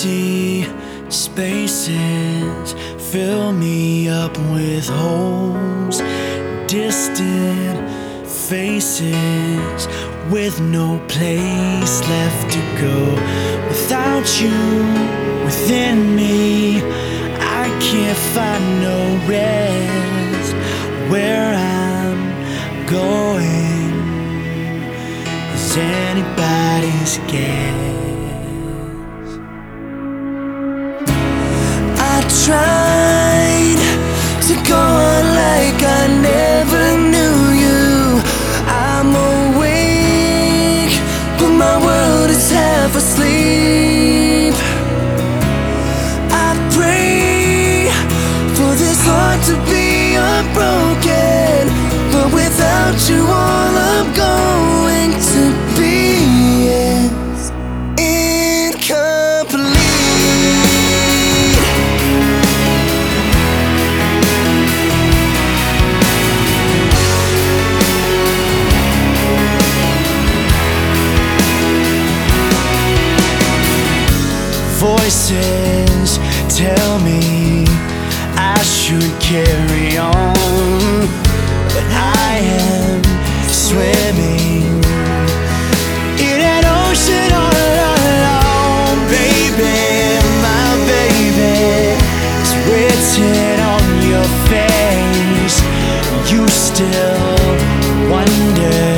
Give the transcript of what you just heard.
Empty spaces fill me up with holes, distant faces with no place left to go. Without you within me, I can't find no rest. Where I'm going is anybody's guess. I tried to go on like I never knew you. I'm awake, but my world is half asleep. I pray for this heart to be unbroken, but without you all I'm going to be is incomplete. Voices tell me I should carry on, but I am swimming in an ocean all alone. Baby, my baby, it's written on your face. You still wonder